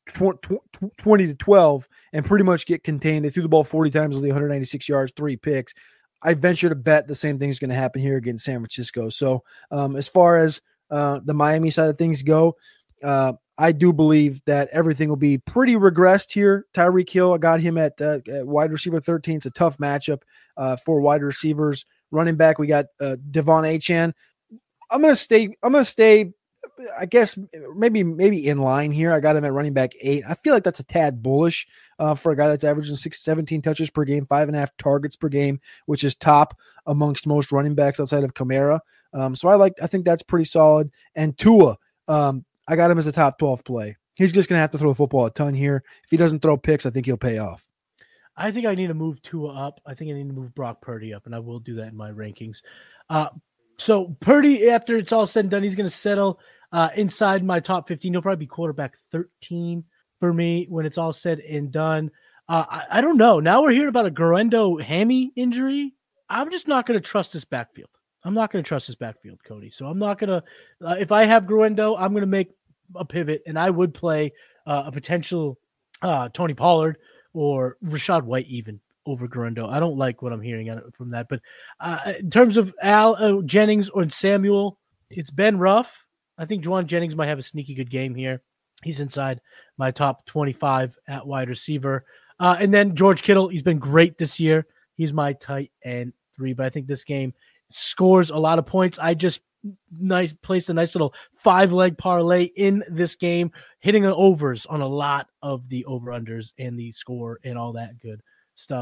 twenty to twelve and pretty much get contained. They threw the ball forty times, only one hundred ninety-six yards, three picks. I venture to bet the same thing is going to happen here against San Francisco. So um, as far as uh, the Miami side of things go, uh, I do believe that everything will be pretty regressed here. Tyreek Hill, I got him at, uh, at wide receiver thirteen. It's a tough matchup uh, for wide receivers. Running back, we got uh, Devon Achane. I'm going to stay, I'm going to stay, I guess maybe maybe in line here. I got him at running back eight. I feel like that's a tad bullish uh, for a guy that's averaging six, seventeen touches per game, five and a half targets per game, which is top amongst most running backs outside of Kamara. Um, so I like, I think that's pretty solid. And Tua, um, I got him as a top twelve play. He's just going to have to throw the football a ton here. If he doesn't throw picks, I think he'll pay off. I think I need to move Tua up. I think I need to move Brock Purdy up, and I will do that in my rankings. Uh, so Purdy, after it's all said and done, he's going to settle uh, inside my top fifteen. He'll probably be quarterback thirteen for me when it's all said and done. Uh, I, I don't know. Now we're hearing about a Guerendo hammy injury. I'm just not going to trust this backfield. I'm not going to trust this backfield, Cody. So I'm not going to uh, – if I have Guerendo, I'm going to make a pivot, and I would play uh, a potential uh, Tony Pollard or Rashad White even over Guerendo. I don't like what I'm hearing from that. But uh, in terms of Al uh, Jennings or Samuel, it's been rough. I think Juwan Jennings might have a sneaky good game here. He's inside my top twenty-five at wide receiver. Uh, and then George Kittle, he's been great this year. He's my tight end three. But I think this game scores a lot of points. I just nice placed a nice little five-leg parlay in this game, hitting the overs on a lot of the over-unders and the score and all that good stuff.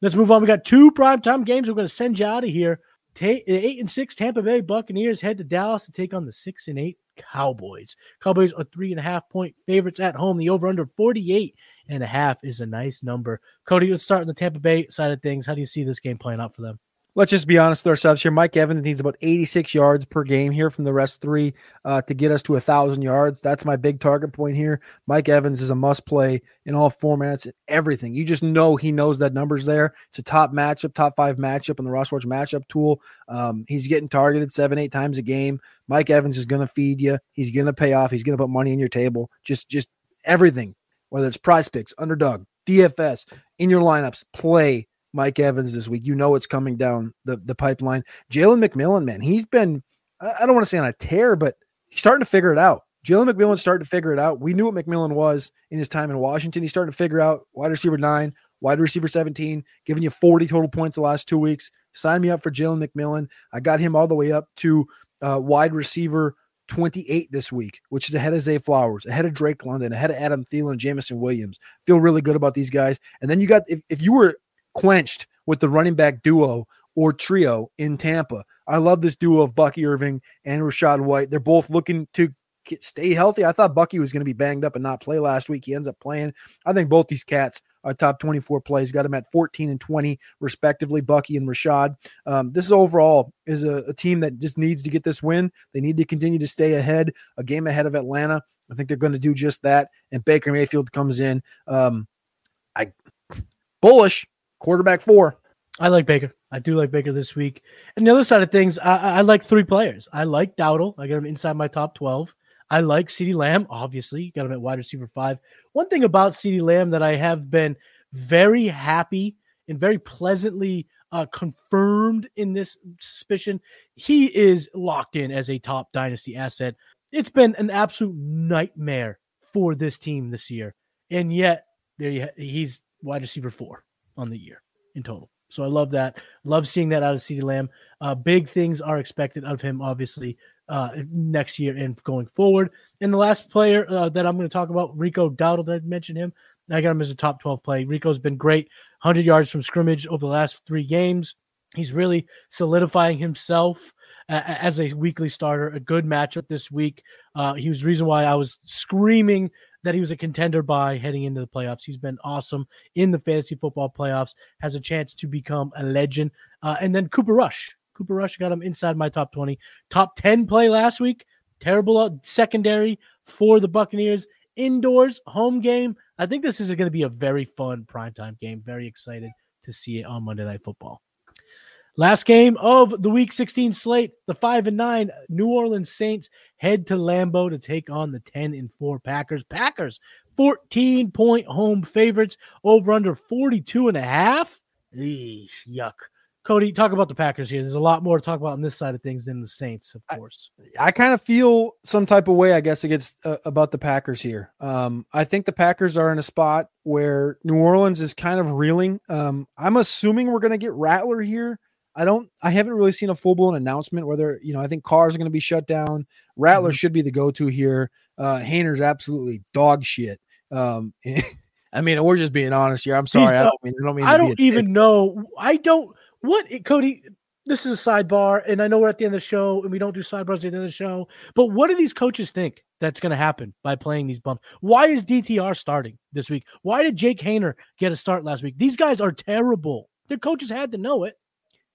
Let's move on. We got two primetime games. We're going to send you out of here. Ta- eight and six Tampa Bay Buccaneers head to Dallas to take on the six and eight Cowboys. Cowboys are three and a half point favorites at home. The over under forty-eight and a half is a nice number. Cody, let's start on the Tampa Bay side of things. How do you see this game playing out for them? Let's just be honest with ourselves here. Mike Evans needs about eighty-six yards per game here from the rest three uh, to get us to one thousand yards. That's my big target point here. Mike Evans is a must-play in all formats, everything. You just know he knows that number's there. It's a top matchup, top five matchup on the Ross Watch matchup tool. Um, he's getting targeted seven, eight times a game. Mike Evans is going to feed you. He's going to pay off. He's going to put money in your table. Just, just everything, whether it's Prize Picks, Underdog, D F S, in your lineups, play Mike Evans this week. You know it's coming down the, the pipeline. Jalen McMillan, man, he's been, I don't want to say on a tear, but he's starting to figure it out. Jalen McMillan's starting to figure it out. We knew what McMillan was in his time in Washington. He's starting to figure out wide receiver nine, wide receiver seventeen, giving you forty total points the last two weeks. Sign me up for Jalen McMillan. I got him all the way up to uh, wide receiver twenty-eight this week, which is ahead of Zay Flowers, ahead of Drake London, ahead of Adam Thielen and Jamison Williams. Feel really good about these guys. And then you got, if, if you were quenched with the running back duo or trio in Tampa, I love this duo of Bucky Irving and Rachaad White. They're both looking to get, stay healthy. I thought Bucky was going to be banged up and not play last week. He ends up playing. I think both these cats are top twenty-four plays. Got them at fourteen and twenty, respectively, Bucky and Rachaad. Um, this is overall is a, a team that just needs to get this win. They need to continue to stay ahead, a game ahead of Atlanta. I think they're going to do just that. And Baker Mayfield comes in. Um, I bullish. Quarterback four. I like Baker. I do like Baker this week. And the other side of things, I, I like three players. I like Dowdle. I got him inside my top twelve. I like CeeDee Lamb, obviously. Got him at wide receiver five. One thing about CeeDee Lamb that I have been very happy and very pleasantly uh, confirmed in this suspicion, he is locked in as a top dynasty asset. It's been an absolute nightmare for this team this year. And yet, there you ha- he's wide receiver four on the year in total. So I love that. Love seeing that out of CeeDee Lamb. Uh, big things are expected of him, obviously, uh, next year and going forward. And the last player uh, that I'm going to talk about, Rico Dowdle, did I mention him? I got him as a top twelve play. Rico's been great. one hundred yards from scrimmage over the last three games. He's really solidifying himself uh, as a weekly starter. A good matchup this week. Uh, he was the reason why I was screaming that he was a contender by heading into the playoffs. He's been awesome in the fantasy football playoffs, has a chance to become a legend. Uh, and then Cooper Rush. Cooper Rush got him inside my top twenty. Top ten play last week. Terrible secondary for the Buccaneers. Indoors, home game. I think this is going to be a very fun primetime game. Very excited to see it on Monday Night Football. Last game of the Week sixteen slate, the five and nine New Orleans Saints head to Lambeau to take on the ten and four Packers. Packers, fourteen-point home favorites, over under forty-two and a half. Eesh, yuck. Cody, talk about the Packers here. There's a lot more to talk about on this side of things than the Saints, of course. I, I kind of feel some type of way, I guess, against uh, about the Packers here. Um, I think the Packers are in a spot where New Orleans is kind of reeling. Um, I'm assuming we're going to get Rattler here. I don't, I haven't really seen a full blown announcement whether, you know, I think cars are going to be shut down. Rattler mm-hmm. should be the go-to here. Uh, Hayner's absolutely dog shit. Um, I mean, we're just being honest here. I'm sorry. I don't mean, I don't, mean I don't even dick. know. I don't, what, Cody, this is a sidebar, and I know we're at the end of the show, and we don't do sidebars at the end of the show, but what do these coaches think that's going to happen by playing these bumps? Why is D T R starting this week? Why did Jake Haener get a start last week? These guys are terrible. Their coaches had to know it.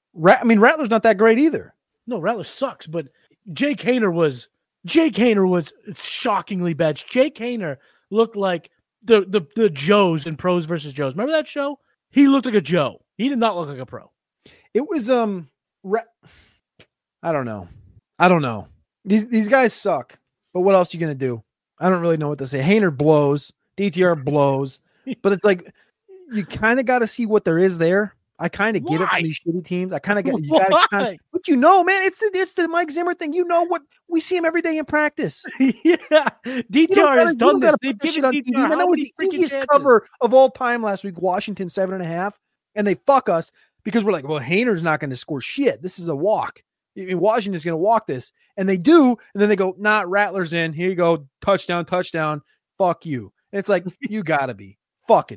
I mean, Rattler's not that great either. No, Rattler sucks, but Jake Haener was Jake Haener was shockingly bad. Jake Haener looked like the, the the Joes in Pros versus Joes. Remember that show? He looked like a Joe. He did not look like a pro. It was um, Ra- I don't know. I don't know. These these guys suck. But what else are you gonna do? I don't really know what to say. Haener blows. D T R blows. But it's like you kind of got to see what there is there. I kind of get Why? it from these shitty teams. I kind of get, you gotta kinda, but you know, man, it's the it's the Mike Zimmer thing. You know what? We see him every day in practice. Yeah, D T R has done this. They've given D T R. That was the easiest chances. cover of all time last week. Washington seven and a half, and they fuck us because we're like, well, Hayner's not going to score shit. This is a walk. I mean, Washington's going to walk this, and they do, and then they go, nah, Rattler's in. Here you go, touchdown, touchdown. Fuck you. And it's like you gotta be fucking.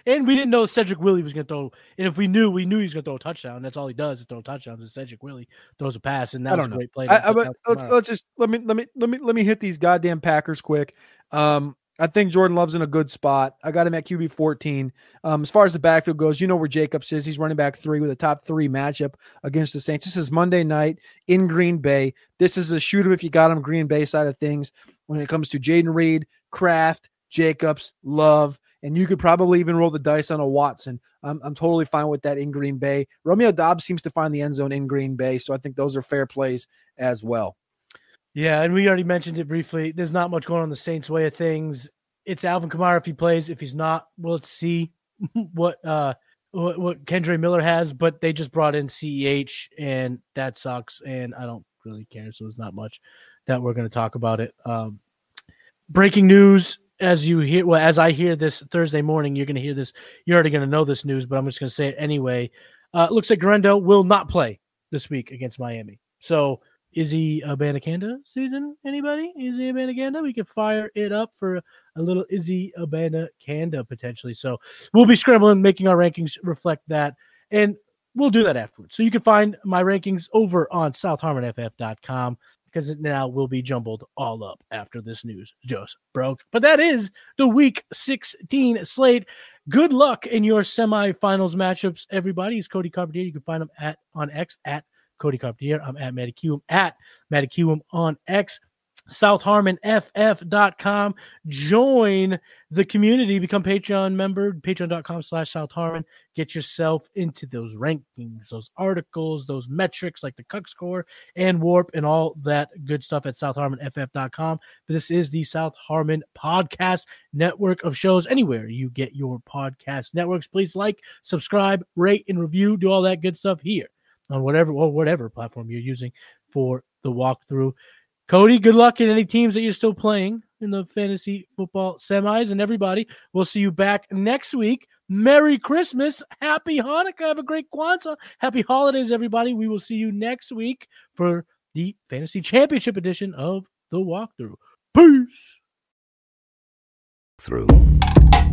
And we didn't know Cedric Willie was going to throw. And if we knew, we knew he was going to throw a touchdown. That's all he does is throw touchdowns. And Cedric Willie throws a pass, and that I was don't a know. great play. I, I, but let's let's just let me let me let me let me hit these goddamn Packers quick. Um, I think Jordan Love's in a good spot. I got him at Q B fourteen. Um, as far as the backfield goes, you know where Jacobs is. He's running back three with a top three matchup against the Saints. This is Monday night in Green Bay. This is a shoot 'em if you got him Green Bay side of things when it comes to Jaden Reed, Kraft, Jacobs, Love, and you could probably even roll the dice on a Watson. I'm, I'm totally fine with that in Green Bay. Romeo Doubs seems to find the end zone in Green Bay, so I think those are fair plays as well. Yeah, and we already mentioned it briefly. There's not much going on the Saints' way of things. It's Alvin Kamara if he plays. If he's not, well, let's see what uh what, what Kendre Miller has. But they just brought in C E H, and that sucks. And I don't really care, so there's not much that we're going to talk about it. Um, breaking news. As you hear, well, as I hear this Thursday morning, you're going to hear this. You're already going to know this news, but I'm just going to say it anyway. Uh, it looks like Guerrero will not play this week against Miami. So is he a Abanikanda season? Anybody? Is he Abanikanda? We could fire it up for a, a little Izzy Abanikanda potentially. So we'll be scrambling, making our rankings reflect that. And we'll do that afterwards. So you can find my rankings over on south harmon f f dot com. Because it now will be jumbled all up after this news just broke. But that is the Week sixteen slate. Good luck in your semifinals matchups, everybody. It's Cody Carpentier. You can find him at on X at Cody Carpentier. I'm at Matty-Cuum at Matty-Cuum on X. south harmon f f dot com. Join the community. Become Patreon member. Patreon.com slash South Harmon. Get yourself into those rankings, those articles, those metrics like the Cuck score and Warp and all that good stuff at south harmon f f dot com. But this is the South Harmon Podcast Network of shows. Anywhere you get your podcast networks, please like, subscribe, rate, and review. Do all that good stuff here on whatever, well, whatever platform you're using for the walkthrough. Cody, good luck in any teams that you're still playing in the fantasy football semis. And everybody, we'll see you back next week. Merry Christmas. Happy Hanukkah. Have a great Kwanzaa. Happy holidays, everybody. We will see you next week for the Fantasy Championship edition of the Walkthrough. Peace. Through.